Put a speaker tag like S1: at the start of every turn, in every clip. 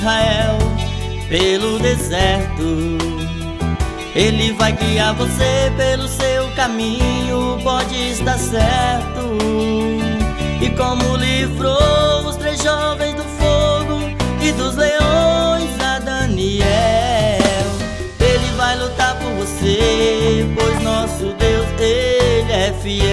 S1: Israel pelo deserto. Ele vai guiar você pelo seu caminho, pode estar certo. E como livrou os 3 jovens do fogo e dos leões a Daniel, Ele vai lutar por você, pois nosso Deus, Ele é fiel.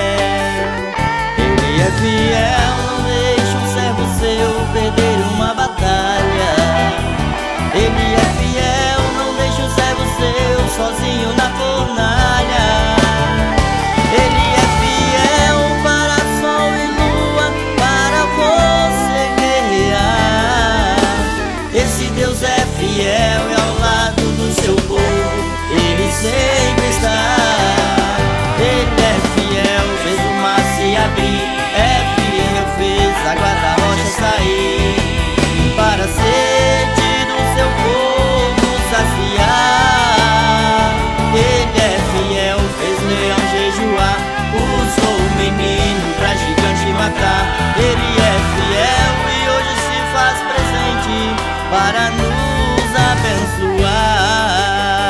S1: Ele é fiel, não deixa um servo seu perder uma batalha. Ele é fiel, não deixa um servo seu sozinho na fornalha. Ele é fiel para sol e lua, para você guerrear. Esse Deus é fiel e ao lado do seu povo Ele sempre está. Ele é fiel, fez o mar se abrir, é fiel, fez a guarda-rocha sair, para a sede do seu povo saciar. Ele é fiel, fez leão jejuar, usou o menino pra gigante matar. Ele é fiel e hoje se faz presente para nos abençoar.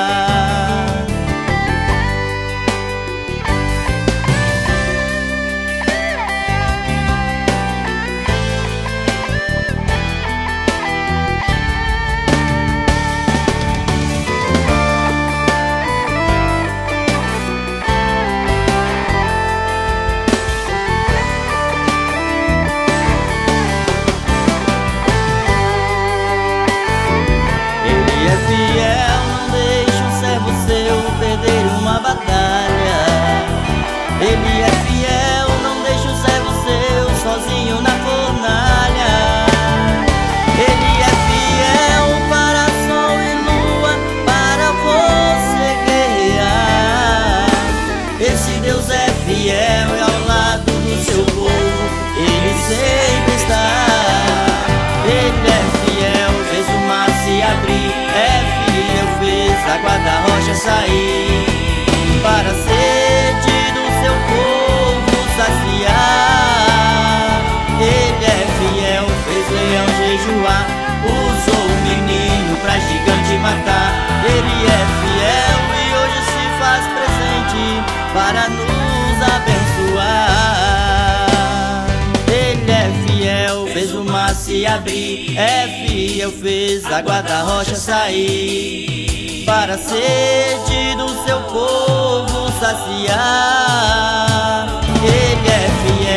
S1: Fiel, não deixa um servo seu perder uma batalha. Ele é fiel, não deixa um servo seu sozinho na fornalha. Ele é fiel para sol e lua, para você guerrear. Esse Deus é fiel e ao lado do seu povo Ele sempre está. Ele é fiel, fez o mar se abrir, é fiel, fez a guarda-rocha sair, para a sede do seu povo saciar. Ele é fiel, fez leão jejuar, usou o menino pra gigante matar. Ele é fiel e hoje se faz presente para nos abençoar. Ele é fiel, fez o mar se abrir, é fiel, fez a guarda-rocha sair, para a sede do seu povo saciar. Ele é fiel.